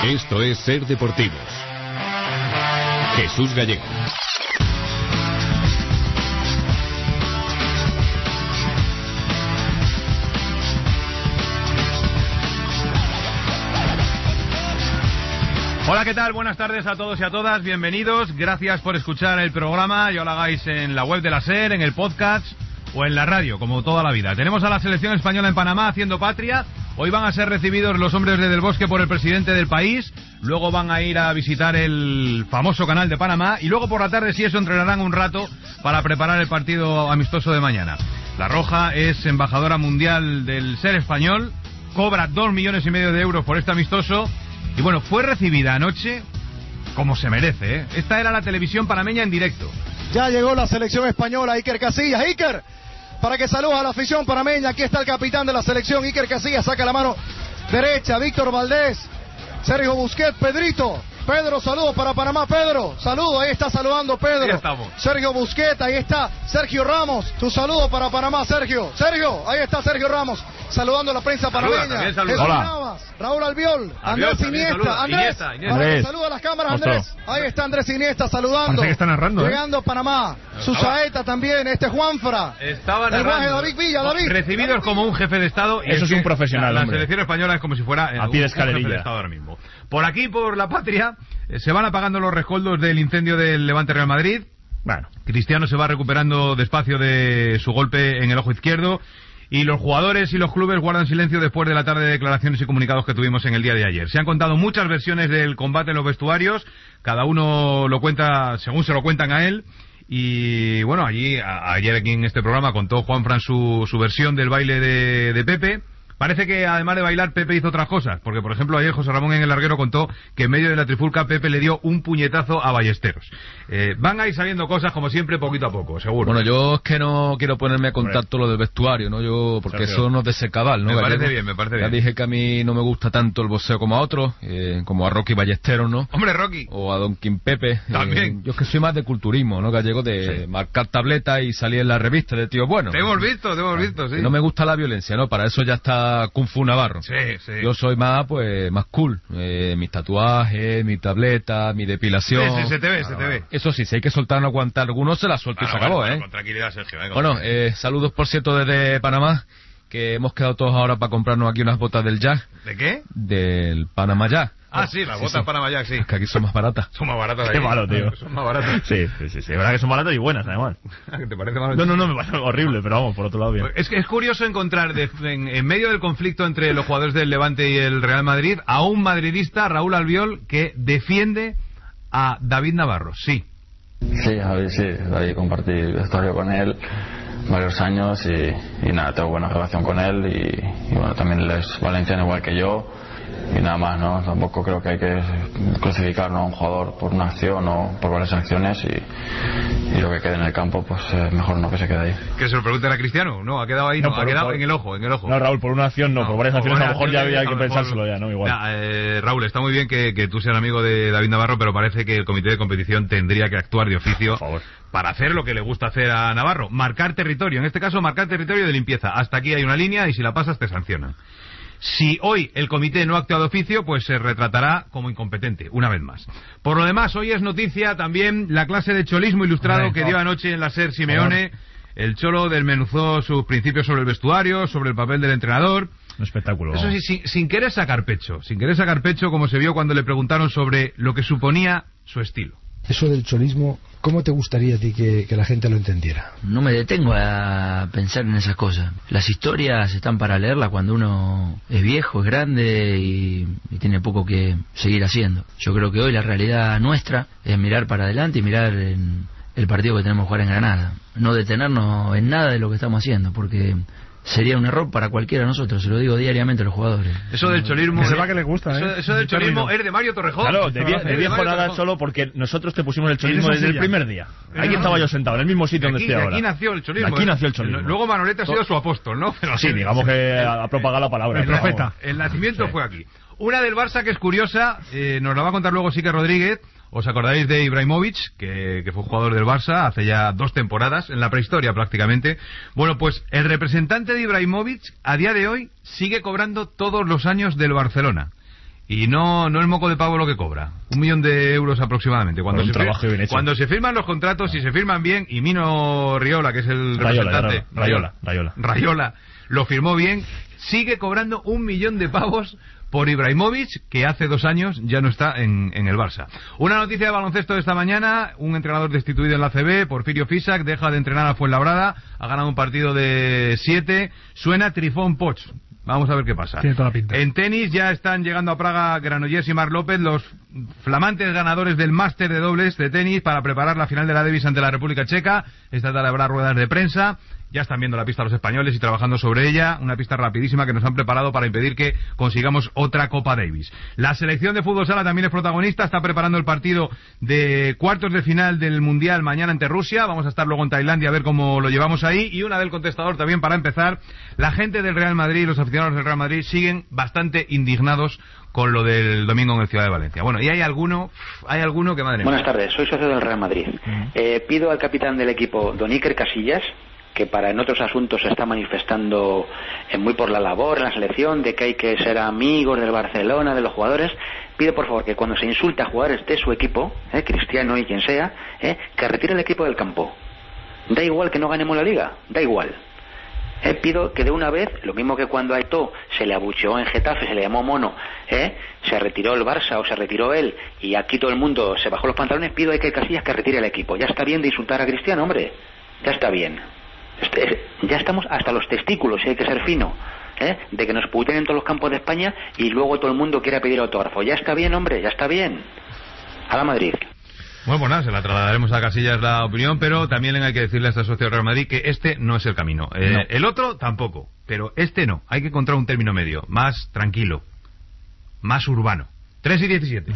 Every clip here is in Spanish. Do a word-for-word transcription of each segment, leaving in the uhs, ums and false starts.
Esto es Ser Deportivos. Jesús Gallego. Hola, ¿qué tal? Buenas tardes a todos y a todas, bienvenidos, gracias por escuchar el programa, ya lo hagáis en la web de la SER, en el podcast o en la radio, como toda la vida. Tenemos a la selección española en Panamá haciendo patria, hoy van a ser recibidos los hombres de Del Bosque por el presidente del país, luego van a ir a visitar el famoso canal de Panamá y luego por la tarde, si eso, entrenarán un rato para preparar el partido amistoso de mañana. La Roja es embajadora mundial del SER español, cobra dos millones y medio de euros por este amistoso. Y bueno, fue recibida anoche como se merece, ¿eh? Esta era la televisión panameña en directo. Ya llegó la selección española, Iker Casillas. Iker, para que saluda a la afición panameña. Aquí está el capitán de la selección, Iker Casillas. Saca la mano derecha, Víctor Valdés, Sergio Busquets, Pedrito. Pedro, saludos para Panamá, Pedro. Saludos, ahí está saludando Pedro. Ahí estamos. Sergio Busquets, ahí está Sergio Ramos. Tu saludo para Panamá, Sergio. Sergio, ahí está Sergio Ramos. Saludando a la prensa panameña. Saluda, Jesús Navas, Raúl Albiol, Andrés Iniesta. Andrés, Iniesta, Iniesta. Andrés. Saluda a las cámaras, Andrés. Ahí está Andrés Iniesta saludando. Parece que está narrando, Llegando ¿eh? a Panamá. Su saeta también, este Juanfra. Estaba el guaje narrando. David Villa, David. Recibidos David como un jefe de Estado. Y Eso es un profesional, La, la hombre. selección española es como si fuera eh, a pie de un, un jefe de escalerilla. Estado ahora mismo. Por aquí, por la patria, eh, se van apagando los rescoldos del incendio del Levante Real Madrid. Bueno, Cristiano se va recuperando despacio de su golpe en el ojo izquierdo. Y los jugadores y los clubes guardan silencio después de la tarde de declaraciones y comunicados que tuvimos en el día de ayer. Se han contado muchas versiones del combate en los vestuarios, cada uno lo cuenta según se lo cuentan a él. Y bueno, allí, a, ayer aquí en este programa contó Juanfran su, su versión del baile de, de Pepe. Parece que además de bailar Pepe hizo otras cosas, porque por ejemplo ayer José Ramón en el larguero contó que en medio de la trifulca Pepe le dio un puñetazo a Ballesteros. Eh, van a ir saliendo cosas como siempre poquito a poco, seguro. Bueno, yo es que no quiero ponerme a contar todo lo del vestuario, ¿no? Yo, porque Sergio. eso no es de ese cabal, ¿no? Me Gallego? parece bien, me parece Ya bien. dije que a mí no me gusta tanto el boxeo como a otros, eh, como a Rocky Ballesteros, ¿no? Hombre, Rocky. O a Don Kim Pepe. También. Eh, yo es que soy más de culturismo, ¿no, Gallego? De Sí. marcar tabletas y salir en la revista de tío bueno. Te hemos visto, te hemos visto, sí. No me gusta la violencia, ¿no? Para eso ya está Kung Fu Navarro. Sí, sí. Yo soy más, pues, más cool. Eh, mis tatuajes, mi tableta, mi depilación. Sí, sí, se te ve, Claro, se te ve. claro. Eso sí, si hay que soltar, no aguantar algunos, se la suelto y se Bueno, acabó, bueno, ¿eh? Con tranquilidad, Sergio. venga. Bueno, eh, saludos por cierto desde Panamá, que hemos quedado todos ahora para comprarnos aquí unas botas del Jack, ¿De qué? del Panamá Jack. Ah, sí, las Sí, botas sí. Panamá Jack, sí. Es que aquí son más baratas. Son más baratas de Qué ahí. malo, tío. Son más baratas. sí, sí, sí, sí. Es verdad que son baratas y buenas, además. ¿Te parece malo? No, no, no, me parece horrible, pero vamos, por otro lado, bien. Es que es curioso encontrar de- en, en medio del conflicto entre los jugadores del Levante y el Real Madrid a un madridista, Raúl Albiol, que defiende a David Navarro. Sí. Sí, Javi, sí, David, compartí vestuario con él varios años y, y nada, tengo buena relación con él y, y bueno, también él es valenciano igual que yo y nada más, ¿no? Tampoco creo que hay que crucificar, ¿no?, a un jugador por una acción o por varias acciones y, y lo que quede en el campo, pues eh, mejor no que se quede ahí. Que se lo pregunten a Cristiano. No, ha quedado ahí, no, No, ha por- quedado por- en el ojo, en el ojo. No, Raúl, por una acción no, por varias acciones a lo mejor ya había que pensárselo ya, ¿no? Igual. Ya, eh, Raúl, está muy bien que, que tú seas amigo de David Navarro, pero parece que el comité de competición tendría que actuar de oficio Por favor. para hacer lo que le gusta hacer a Navarro, marcar territorio. En este caso, marcar territorio de limpieza. Hasta aquí hay una línea y si la pasas te sancionan. Si hoy el comité no actúa de oficio, pues se retratará como incompetente, una vez más. Por lo demás, hoy es noticia también la clase de cholismo ilustrado Hombre, que no. dio anoche en la SER Simeone. El Cholo desmenuzó sus principios sobre el vestuario, sobre el papel del entrenador. Un espectáculo. Eso vamos. sí, sin, sin querer sacar pecho, sin querer sacar pecho, como se vio cuando le preguntaron sobre lo que suponía su estilo. Eso del cholismo, ¿cómo te gustaría a ti que, que la gente lo entendiera? No me detengo a pensar en esas cosas. Las historias están para leerlas cuando uno es viejo, es grande y, y tiene poco que seguir haciendo. Yo creo que hoy la realidad nuestra es mirar para adelante y mirar en el partido que tenemos que jugar en Granada. No detenernos en nada de lo que estamos haciendo, porque sería un error para cualquiera de nosotros, se lo digo diariamente a los jugadores. Eso del cholismo... Que sepa que le gusta, eso, ¿eh? eso del cholismo es de Mario Torrejón. Claro, de, vie- Es de viejo Mario nada Torrejón. solo porque nosotros te pusimos el cholismo esa desde el silla. primer día. Eh, Aquí no. estaba yo sentado, en el mismo sitio De donde aquí, estoy de ahora. aquí nació el cholismo. Aquí nació el cholismo. Luego Manolete ha sido su apóstol, ¿no? Pero Sí, digamos que ha propagado la palabra. El pero profeta. vamos. El nacimiento Sí. fue aquí. Una del Barça que es curiosa, eh, nos la va a contar luego Sique Rodríguez. ¿Os acordáis de Ibrahimovic, que, que fue jugador del Barça hace ya dos temporadas, en la prehistoria prácticamente? Bueno, pues el representante de Ibrahimovic a día de hoy sigue cobrando todos los años del Barcelona. Y no no el moco de pavo lo que cobra. Un millón de euros aproximadamente. Cuando, un se, trabajo fir bien hecho. cuando se firman los contratos, si se firman bien, y Mino Riola, que es el Rayola, representante... Rayola, Rayola. Rayola lo firmó bien, sigue cobrando un millón de pavos por Ibrahimovic, que hace dos años ya no está en, en el Barça. Una noticia de baloncesto de esta mañana: un entrenador destituido en la A C B, Porfirio Fisac, deja de entrenar a Fuenlabrada, ha ganado un partido de siete, suena Trifón Poch. Vamos a ver qué pasa. Tiene toda la pinta. En tenis ya están llegando a Praga Granollers y Marc López, los flamantes ganadores del máster de dobles de tenis, para preparar la final de la Davis ante la República Checa. Esta tarde habrá ruedas de prensa. Ya están viendo la pista los españoles y trabajando sobre ella, una pista rapidísima que nos han preparado para impedir que consigamos otra Copa Davis. La selección de fútbol sala también es protagonista, está preparando el partido de cuartos de final del Mundial mañana ante Rusia. Vamos a estar luego en Tailandia a ver cómo lo llevamos ahí. Y una del contestador también para empezar: la gente del Real Madrid, los aficionados del Real Madrid siguen bastante indignados con lo del domingo en el Ciudad de Valencia. Bueno, y hay alguno, hay alguno que madre mía. Buenas tardes, soy socio del Real Madrid. Uh-huh. eh, pido al capitán del equipo, don Iker Casillas, que para en otros asuntos se está manifestando eh, muy por la labor en la selección, de que hay que ser amigos del Barcelona, de los jugadores. Pido por favor que cuando se insulta a jugadores de su equipo, eh, Cristiano y quien sea, eh, que retire el equipo del campo. Da igual que no ganemos la liga, da igual. Eh, pido que de una vez, lo mismo que cuando a Eto'o se le abucheó en Getafe, se le llamó mono, eh, se retiró el Barça o se retiró él, y aquí todo el mundo se bajó los pantalones, pido a Iker Casillas que retire el equipo. Ya está bien de insultar a Cristiano, hombre, ya está bien. Este, ya estamos hasta los testículos, y hay que ser fino, ¿eh? De que nos puteen en todos los campos de España y luego todo el mundo quiera pedir autógrafo. Ya está bien, hombre, ya está bien. A la Madrid. Bueno, pues nada, se la trasladaremos a Casillas la opinión, pero también hay que decirle a este socio del Real Madrid que este no es el camino. Eh, no. El otro tampoco, pero este no. Hay que encontrar un término medio, más tranquilo, más urbano. tres y diecisiete.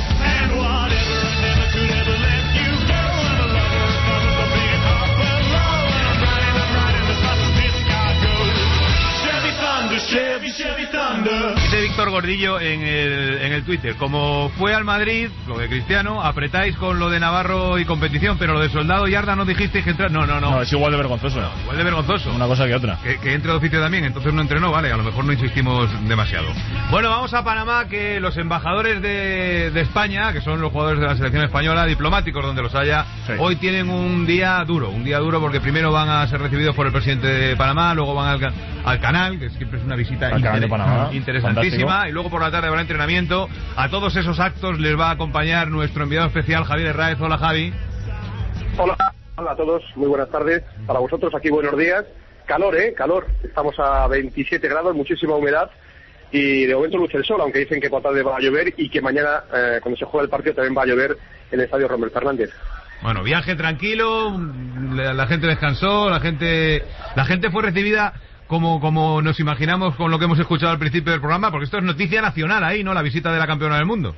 Dice Víctor Gordillo en el, en el Twitter: como fue al Madrid, lo de Cristiano, apretáis con lo de Navarro y competición, pero lo de Soldado y Arda no dijisteis que entrar. No, no, no. No, es igual de vergonzoso. No, igual de vergonzoso. Una cosa que otra. Que, que entre de oficio también, entonces no entrenó, vale, a lo mejor no insistimos demasiado. Bueno, vamos a Panamá, que los embajadores de, de España, que son los jugadores de la selección española, diplomáticos donde los haya, sí, hoy tienen un día duro, un día duro porque primero van a ser recibidos por el presidente de Panamá, luego van al, al canal, que siempre es una visita inter Panamá, interesantísima, fantástico. Y luego por la tarde habrá entrenamiento. A todos esos actos les va a acompañar nuestro enviado especial Javier Herráez. Hola, Javi. Hola, hola a todos, muy buenas tardes. Para vosotros aquí buenos días. Calor, ¿eh? Calor. Estamos a veintisiete grados, muchísima humedad y de momento luce el sol, aunque dicen que por tarde va a llover y que mañana, eh, cuando se juegue el partido, también va a llover en el estadio Rommel Fernández. Bueno, viaje tranquilo, la, la gente descansó, la gente, la gente fue recibida como como nos imaginamos con lo que hemos escuchado al principio del programa, porque esto es noticia nacional ahí, ¿no? La visita de la campeona del mundo.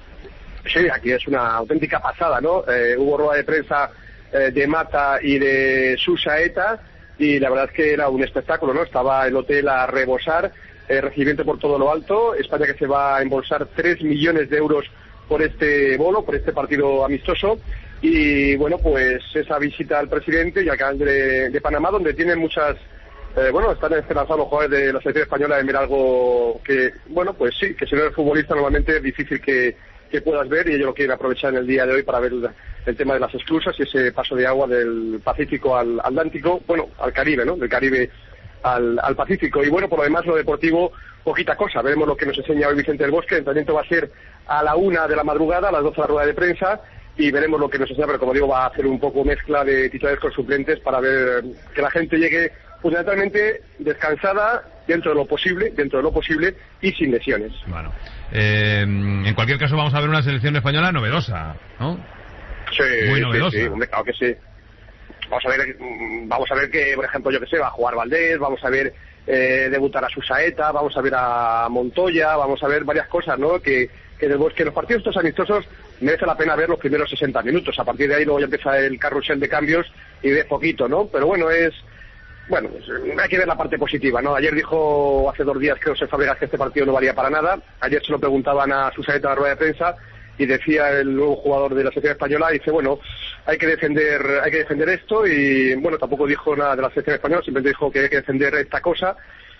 Sí, aquí es una auténtica pasada, ¿no? Eh, hubo rueda de prensa eh, de Mata y de Susaeta y la verdad es que era un espectáculo, ¿no? Estaba el hotel a rebosar, eh, recibimiento por todo lo alto. España que se va a embolsar tres millones de euros por este bolo, por este partido amistoso. Y bueno, pues esa visita al presidente y al canal de, de Panamá, donde tienen muchas... Eh, bueno, están esperanzados los jugadores de la selección española en ver algo que, bueno, pues sí, que si no eres futbolista normalmente es difícil que, que puedas ver, y ellos lo quieren aprovechar en el día de hoy para ver el, el tema de las esclusas y ese paso de agua del Pacífico al Atlántico, bueno, al Caribe, ¿no? Del Caribe al, al Pacífico. Y bueno, por lo demás, lo deportivo, poquita cosa. Veremos lo que nos enseña hoy Vicente del Bosque. El entrenamiento va a ser a la una de la madrugada, a las doce de la rueda de prensa, y veremos lo que nos enseña, pero como digo, va a hacer un poco mezcla de titulares con suplentes para ver que la gente llegue fundamentalmente descansada dentro de lo posible, dentro de lo posible y sin lesiones. Bueno, eh, en cualquier caso vamos a ver una selección española novedosa, ¿no? Sí, muy novedosa. Sí, sí, hombre, claro que sí. Vamos a ver, vamos a ver que, por ejemplo, yo que sé, va a jugar Valdés, vamos a ver eh, debutar a Susaeta, vamos a ver a Montoya, vamos a ver varias cosas, ¿no? Que que, de, que los partidos estos amistosos merece la pena ver los primeros sesenta minutos. A partir de ahí luego ya empieza el carrusel de cambios y de poquito, ¿no? Pero bueno, es Bueno, hay que ver la parte positiva, ¿no? Ayer dijo, hace dos días creo, José Fábregas, que este partido no valía para nada. Ayer se lo preguntaban a Susaeta en la rueda de prensa y decía el nuevo jugador de la selección española, dice, bueno, hay que defender hay que defender esto, y bueno, tampoco dijo nada de la selección española, simplemente dijo que hay que defender esta cosa.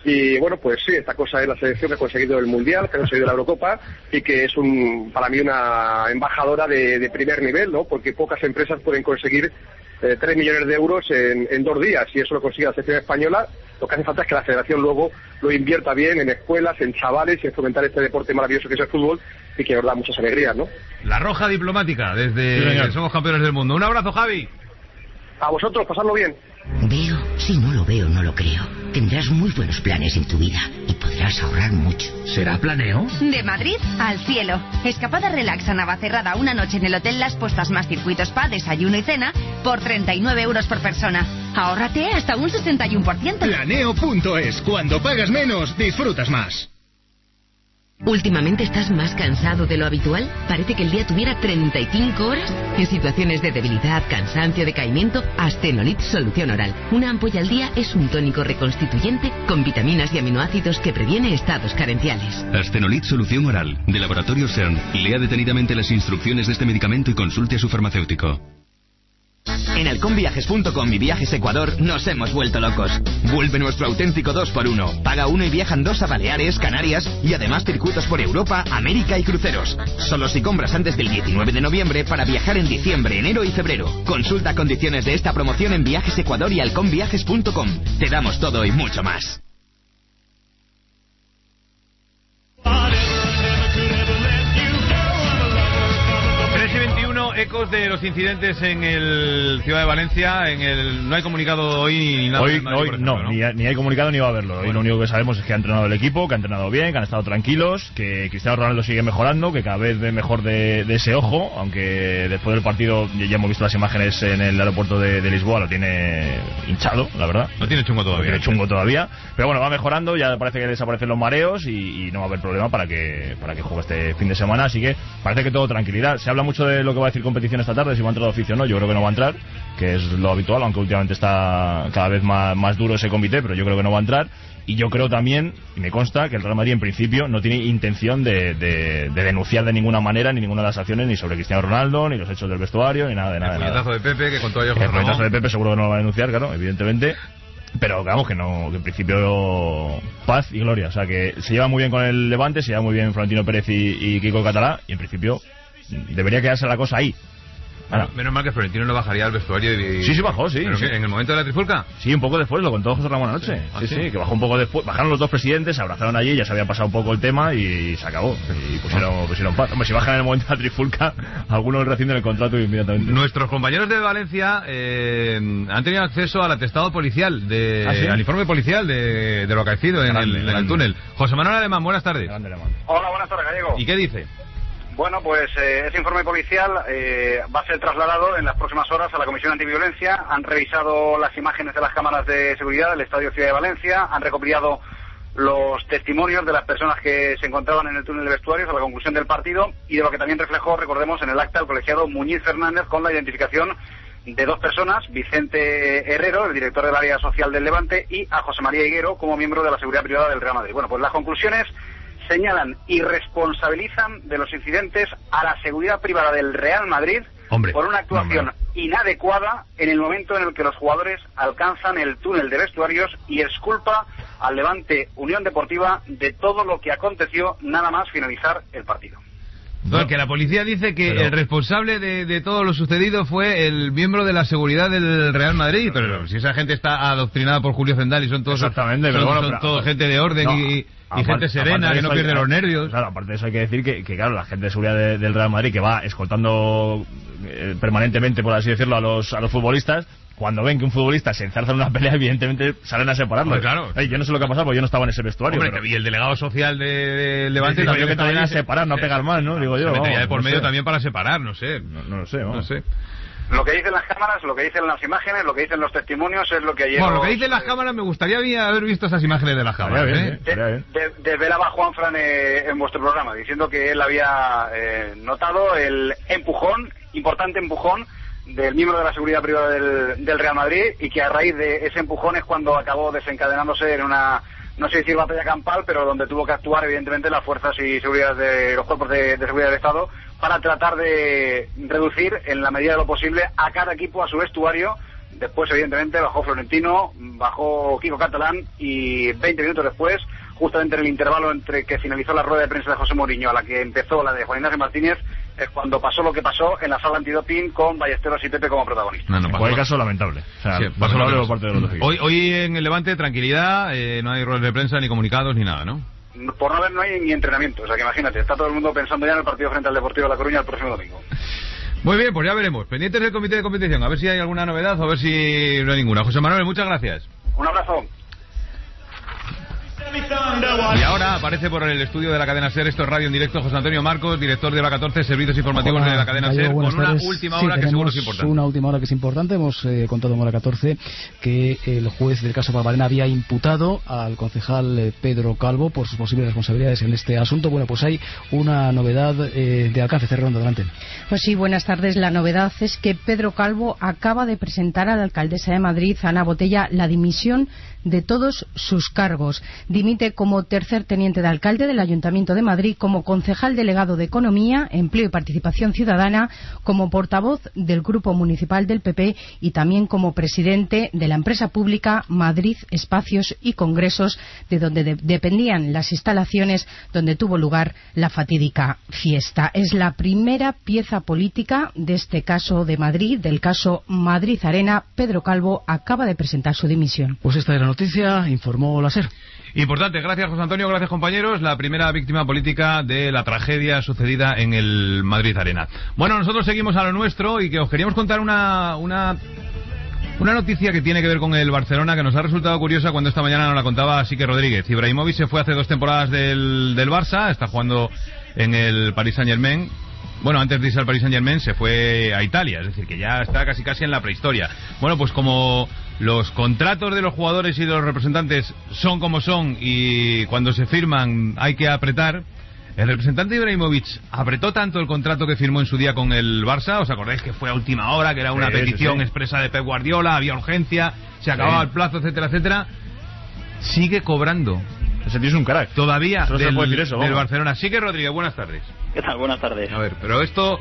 Y bueno, pues sí, esta cosa es la selección que ha conseguido el Mundial, que ha conseguido la Eurocopa y que es un para mí una embajadora de, de primer nivel, ¿no? Porque pocas empresas pueden conseguir eh, tres millones de euros en, en dos días, y eso lo consigue la selección española. Lo que hace falta es que la federación luego lo invierta bien en escuelas, en chavales y en fomentar este deporte maravilloso que es el fútbol y que nos da muchas alegrías, ¿no? La roja diplomática, desde sí, Somos Campeones del Mundo. Un abrazo, Javi. A vosotros, pasadlo bien. Veo, si no lo veo, no lo creo. Tendrás muy buenos planes en tu vida y podrás ahorrar mucho. ¿Será planeo? De Madrid al cielo. Escapada relax a Navacerrada, una noche en el Hotel Las Postas más circuitos spa, desayuno y cena por treinta y nueve euros por persona. Ahórrate hasta un sesenta y uno por ciento. Planeo punto es. Cuando pagas menos, disfrutas más. ¿Últimamente estás más cansado de lo habitual? Parece que el día tuviera treinta y cinco horas. En situaciones de debilidad, cansancio, decaimiento, Astenolit Solución Oral. Una ampolla al día es un tónico reconstituyente con vitaminas y aminoácidos que previene estados carenciales. Astenolit Solución Oral, de Laboratorio CERN. Lea detenidamente las instrucciones de este medicamento y consulte a su farmacéutico. En halcón viajes punto com y Viajes Ecuador nos hemos vuelto locos. Vuelve nuestro auténtico dos por uno. Paga uno y viajan dos a Baleares, Canarias y además circuitos por Europa, América y cruceros. Solo si compras antes del diecinueve de noviembre para viajar en diciembre, enero y febrero. Consulta condiciones de esta promoción en Viajes Ecuador y halcón viajes punto com. Te damos todo y mucho más. Ecos de los incidentes en el Ciudad de Valencia, en el no hay comunicado hoy ni nada. Hoy, Madrid, hoy ejemplo, no, ¿no? Ni, ni hay comunicado ni va a haberlo. Hoy bueno. Lo único que sabemos es que ha entrenado el equipo, que ha entrenado bien, que han estado tranquilos, que Cristiano Ronaldo sigue mejorando, que cada vez ve mejor de, de ese ojo, aunque después del partido ya hemos visto las imágenes en el aeropuerto de, de Lisboa, lo tiene hinchado, la verdad. No tiene chungo todavía. No tiene chungo todavía, pero bueno, va mejorando, ya parece que desaparecen los mareos y, y no va a haber problema para que para que juegue este fin de semana, así que parece que todo tranquilidad. Se habla mucho de lo que va a decir competición esta tarde, si va a entrar de oficio o no. Yo creo que no va a entrar, que es lo habitual, aunque últimamente está cada vez más, más duro ese comité, pero yo creo que no va a entrar. Y yo creo también, y me consta, que el Real Madrid en principio no tiene intención de, de, de denunciar de ninguna manera ni ninguna de las acciones, ni sobre Cristiano Ronaldo, ni los hechos del vestuario, ni nada de nada. El puñetazo de Pepe, que contó ayer José El puñetazo Ramón. de Pepe seguro que no lo va a denunciar, claro, evidentemente. Pero vamos, que no, que en principio paz y gloria. O sea, que se lleva muy bien con el Levante, se lleva muy bien Florentino Pérez y, y Kiko Catalá, y en principio debería quedarse la cosa ahí. Bueno, menos mal que Florentino no bajaría al vestuario y... Sí, sí bajó, sí, ¿Pero sí. ¿En el momento de la trifulca? Sí, un poco después, lo contó José Ramón anoche. Sí, ¿Ah, sí, sí? sí, que bajó un poco después. Bajaron los dos presidentes, se abrazaron allí, ya se había pasado un poco el tema y se acabó. Y pusieron, pusieron paz. Hombre, si bajan en el momento de la trifulca, algunos rescinden el contrato inmediatamente. Nuestros compañeros de Valencia eh, han tenido acceso al atestado policial, de, ¿Ah, sí? al informe policial de, de lo acaecido en, Grande, el, en grande. el túnel. José Manuel Alemán, buenas tardes. Grande, Alemán. Hola, buenas tardes, Gallego. ¿Y qué dice? Bueno, pues eh, ese informe policial eh, va a ser trasladado en las próximas horas a la Comisión Antiviolencia. Han revisado las imágenes de las cámaras de seguridad del Estadio Ciudad de Valencia, han recopilado los testimonios de las personas que se encontraban en el túnel de vestuarios a la conclusión del partido y de lo que también reflejó, recordemos, en el acta el colegiado Muñiz Fernández con la identificación de dos personas, Vicente Herrero, el director del área social del Levante, y a José María Higuero como miembro de la seguridad privada del Real Madrid. Bueno, pues las conclusiones señalan y responsabilizan de los incidentes a la seguridad privada del Real Madrid Hombre, por una actuación hombre. inadecuada en el momento en el que los jugadores alcanzan el túnel de vestuarios y exculpa al Levante Unión Deportiva de todo lo que aconteció nada más finalizar el partido. No, que la policía dice que pero... el responsable de, de todo lo sucedido fue el miembro de la seguridad del Real Madrid, pero, pero si esa gente está adoctrinada por Julio Zendal y son todos Exactamente, son, pero bueno, son pero, todo gente de orden no, y, y aparte, gente serena que no pierde hay, los nervios. Claro, aparte de eso hay que decir que, que claro, la gente de seguridad de, del Real Madrid que va escoltando eh, permanentemente, por así decirlo, a los a los futbolistas, cuando ven que un futbolista se enzarza en una pelea, evidentemente salen a separarlo. Pues claro. Ay, yo no sé lo que ha pasado porque yo no estaba en ese vestuario. Hombre, pero... y el delegado social de, de Levante sí, también que estaba también allí, a separar, no a pegar más, ¿no? Digo yo. Se metería vamos, de por no medio sé. también para separar, no sé. No, no lo sé, vamos. No sé. Lo que dicen las cámaras, lo que dicen las imágenes, lo que dicen los testimonios es lo que ayer... Bueno, lo que dicen las cámaras, me gustaría haber visto esas imágenes de las cámaras. Bien, ¿eh? bien, bien. De, de, desvelaba Juanfran eh, en vuestro programa, diciendo que él había eh, notado el empujón, importante empujón, del miembro de la seguridad privada del, del Real Madrid, y que a raíz de ese empujón es cuando acabó desencadenándose en una, no sé decir batalla campal, pero donde tuvo que actuar evidentemente las fuerzas y seguridad de los cuerpos de, de seguridad del Estado para tratar de reducir en la medida de lo posible a cada equipo a su vestuario Después, evidentemente, bajó Florentino, bajó Kiko Catalán y veinte minutos después, justamente en el intervalo entre que finalizó la rueda de prensa de José Mourinho a la que empezó la de Juan Ignacio Martínez, es cuando pasó lo que pasó en la sala antidoping con Ballesteros y Pepe como protagonistas. No, no, en cualquier caso, lamentable. O sea, sí, lamentable por parte de los dos equipos. Hoy, hoy en el Levante, tranquilidad, eh, no hay ruedas de prensa, ni comunicados, ni nada, ¿no? Por no haber, no hay ni entrenamiento. O sea, que imagínate, está todo el mundo pensando ya en el partido frente al Deportivo de La Coruña el próximo domingo. Muy bien, pues ya veremos. Pendientes del comité de competición, a ver si hay alguna novedad o a ver si no hay ninguna. José Manuel, muchas gracias. Un abrazo. Y ahora aparece por el estudio de la cadena SER, esto es Radio en Directo, José Antonio Marcos, director de Hora catorce, Servicios Informativos Hola, de la cadena SER, con una tardes. última sí, hora que seguro es importante. Una última hora que es importante. Hemos eh, contado en Hora catorce que el juez del caso Barbarena había imputado al concejal eh, Pedro Calvo por sus posibles responsabilidades en este asunto. Bueno, pues hay una novedad eh, de alcance. Cerrando, adelante. Pues sí, buenas tardes. La novedad es que Pedro Calvo acaba de presentar a la alcaldesa de Madrid, Ana Botella, la dimisión de todos sus cargos. Dimite como tercer teniente de alcalde del Ayuntamiento de Madrid, como concejal delegado de Economía, Empleo y Participación Ciudadana, como portavoz del Grupo Municipal del P P y también como presidente de la empresa pública Madrid Espacios y Congresos, de donde de- dependían las instalaciones donde tuvo lugar la fatídica fiesta. Es la primera pieza política de este caso de Madrid, del caso Madrid Arena. Pedro Calvo acaba de presentar su dimisión. Pues esta es la noticia, informó la SER. Importante, gracias José Antonio, gracias compañeros, la primera víctima política de la tragedia sucedida en el Madrid Arena. Bueno, nosotros seguimos a lo nuestro y que os queríamos contar una, una, una noticia que tiene que ver con el Barcelona, que nos ha resultado curiosa cuando esta mañana nos la contaba Sique Rodríguez. Ibrahimovic se fue hace dos temporadas del, del Barça, está jugando en el Paris Saint-Germain. Bueno, antes de irse al Paris Saint-Germain se fue a Italia, es decir, que ya está casi casi en la prehistoria. Bueno, pues como los contratos de los jugadores y de los representantes son como son y cuando se firman hay que apretar, el representante Ibrahimovic apretó tanto el contrato que firmó en su día con el Barça, ¿os acordáis que fue a última hora, que era una Sí, petición sí, sí. expresa de Pep Guardiola, había urgencia, se acababa Sí. el plazo, etcétera, etcétera? Sigue cobrando. Ese tío es un crack. Todavía Solo se del, puede decir eso, del vamos. Barcelona. Sigue Rodríguez, buenas tardes. ¿Qué tal? Buenas tardes. A ver, pero esto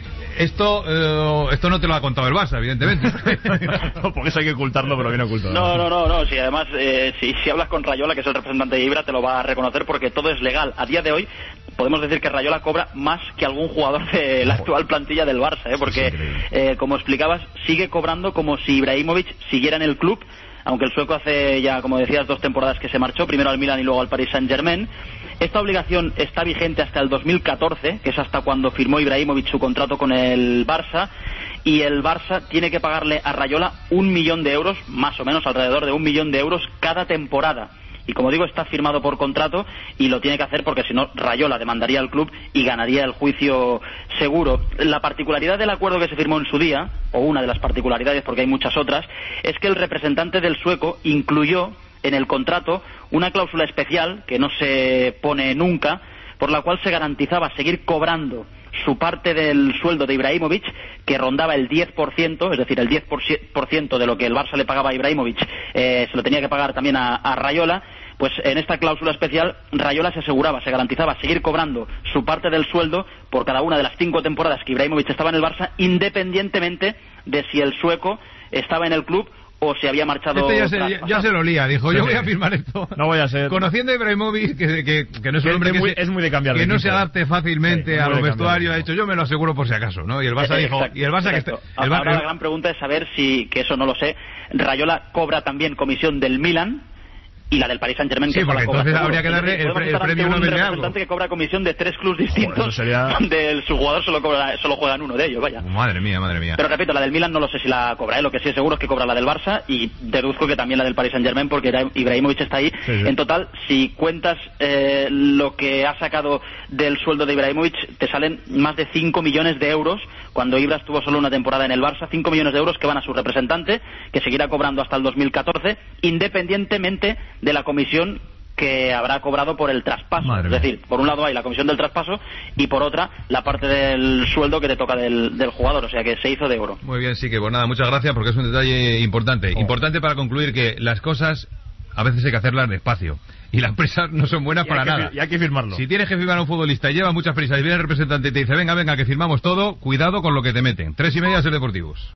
esto eh, esto no te lo ha contado el Barça, evidentemente. Porque eso hay que ocultarlo, pero bien ocultado. No, no, no, no. Si además, eh, si, si hablas con Rayola, que es el representante de Ibra, te lo va a reconocer porque todo es legal. A día de hoy, podemos decir que Rayola cobra más que algún jugador de la actual plantilla del Barça, ¿eh? Porque, eh, como explicabas, sigue cobrando como si Ibrahimovic siguiera en el club, aunque el sueco hace ya, como decías, dos temporadas que se marchó, primero al Milan y luego al Paris Saint-Germain. Esta obligación está vigente hasta el dos mil catorce, que es hasta cuando firmó Ibrahimovic su contrato con el Barça, y el Barça tiene que pagarle a Rayola un millón de euros, más o menos alrededor de un millón de euros cada temporada. Y como digo, está firmado por contrato y lo tiene que hacer porque si no, Rayola demandaría al club y ganaría el juicio seguro. La particularidad del acuerdo que se firmó en su día, o una de las particularidades porque hay muchas otras, es que el representante del sueco incluyó en el contrato una cláusula especial que no se pone nunca, por la cual se garantizaba seguir cobrando su parte del sueldo de Ibrahimovic, que rondaba el diez por ciento, es decir, el diez por ciento de lo que el Barça le pagaba a Ibrahimovic, eh, se lo tenía que pagar también a, a Rayola. Pues en esta cláusula especial Rayola se aseguraba, se garantizaba seguir cobrando su parte del sueldo por cada una de las cinco temporadas que Ibrahimovic estaba en el Barça, independientemente de si el sueco estaba en el club o se había marchado. Este ya se, ya, ya se lo lía, dijo, Sí, yo sí. voy a firmar esto. No voy a ser. Conociendo a Ibrahimovic, que, que, que no es un Que hombre es que muy- se, es muy de cambiar de que no equipo. se adapte fácilmente Sí, a muy los de cambiar vestuarios, de ha dicho, yo me lo aseguro por si acaso, ¿no? Y el Barça Eh, dijo, exacto, y el Barça que exacto. está, el Bar- Ahora la gran pregunta es saber si, que eso no lo sé, Rayola cobra también comisión del Milan y la del Paris Saint-Germain, Sí, que porque la cobra entonces seguro. habría que darle Es decir, el podemos pre- el estar ante premio un Nobel de algo. representante que cobra comisión de tres clubes distintos, Joder, eso sería- donde el, su jugador solo, cobra, solo juega en uno de ellos, vaya. Madre mía, madre mía. Pero repito, la del Milan no lo sé si la cobra, ¿eh? Lo que sí es seguro es que cobra la del Barça y deduzco que también la del Paris Saint-Germain porque Ibra- Ibrahimovic está ahí. Sí, sí. En total, si cuentas eh, lo que ha sacado del sueldo de Ibrahimovic, te salen más de cinco millones de euros cuando Ibra estuvo solo una temporada en el Barça, cinco millones de euros que van a su representante, que seguirá cobrando hasta el dos mil catorce, independientemente de la comisión que habrá cobrado por el traspaso. Madre es mía. decir, por un lado hay la comisión del traspaso y por otra la parte del sueldo que te toca del, del jugador, o sea que se hizo de oro. Muy bien, sí que pues nada, muchas gracias porque es un detalle importante. Oh. Importante para concluir que las cosas a veces hay que hacerlas despacio. Y las prisas no son buenas Y para hay que nada. fi- y hay que firmarlo. Si tienes que firmar a un futbolista y lleva muchas prisas y viene el representante y te dice, venga, venga, que firmamos todo, cuidado con lo que te meten. Tres y media, Ser Deportivos.